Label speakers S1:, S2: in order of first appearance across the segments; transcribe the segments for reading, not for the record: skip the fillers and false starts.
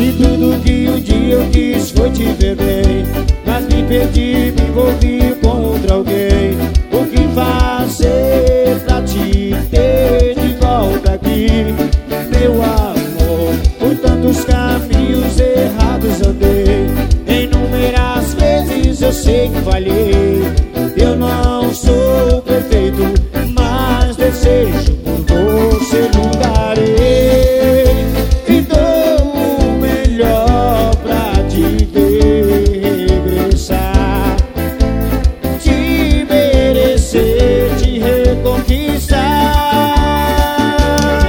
S1: E tudo que um dia eu quis foi te ver bem, mas me perdi, me envolvi com outro alguém. O que fazer pra te ter de volta aqui, meu amor? Por tantos caminhos errados andei, inúmeras vezes eu sei que falhei. Eu não sou perfeito, mas desejo por você lutarei. E dou o melhor pra te ver regressar, te merecer, te reconquistar.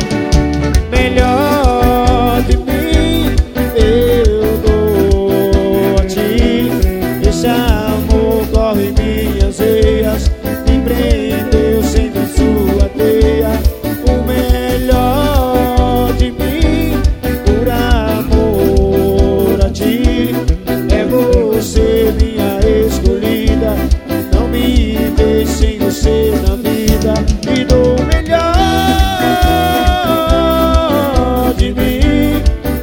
S1: Melhor de mim eu dou a ti. Esse amor corre minhas veias, me prendeu sempre em sua teia. O melhor de mim, por amor a ti, é você minha escolhida. Não me deixe sem você na vida. Me dou o melhor de mim,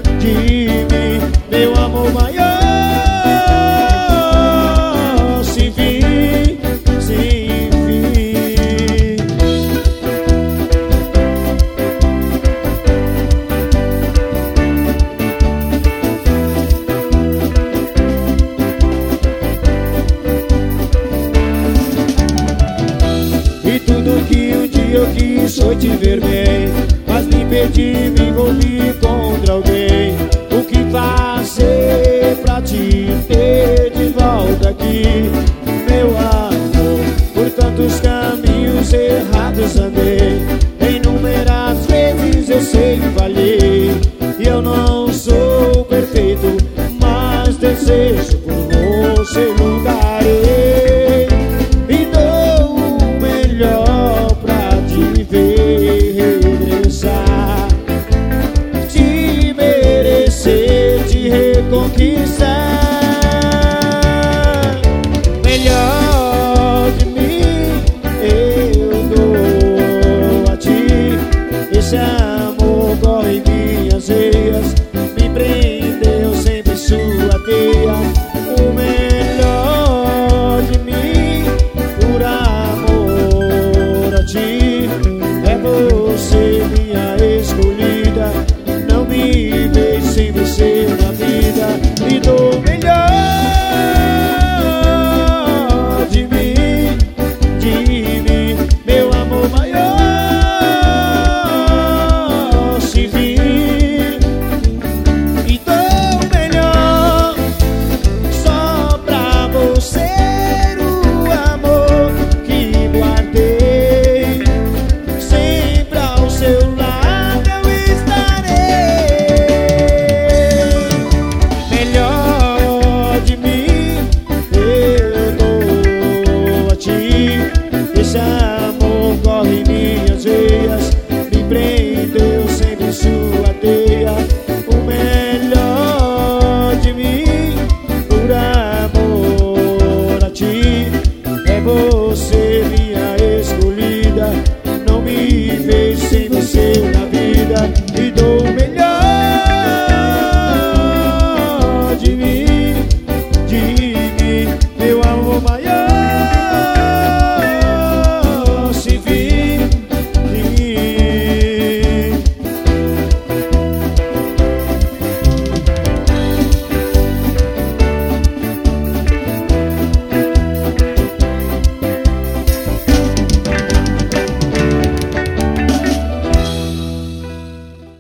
S1: meu amor maior. Sem fim, sem fim. E tudo que um dia eu quis foi te ver bem, mas me perdi, me envolvi com outro alguém. O que fazer pra te ter de volta aqui, meu amor? Por tantos caminhos errados andei, inúmeras vezes eu sei que falhei. E eu não sou perfeito, mas desejo por você lutarei. E dou o melhor pra te ver regressar, te merecer, te reconquistar.